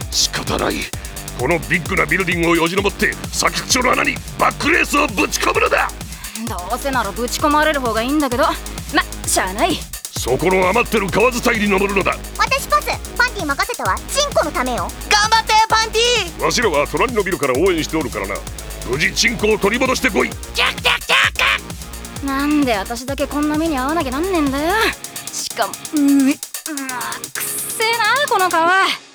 仕方ない。このビッグなビルディングをよじ登って先っちょの穴にバックレースをぶち込むのだ。 どうせならぶち込まれる方がいいんだけど、しゃあない。 そこの余ってる河伝いに登るのだ。 私パス。パンティ任せたわ。チンコのためよ。 頑張ってパンティ。 わしらは隣のビルから応援しておるからな。無事チンコを取り戻してこい。 なんで私だけこんな目に遭わなきゃなんねんだよ。しかもくっせえなこの皮。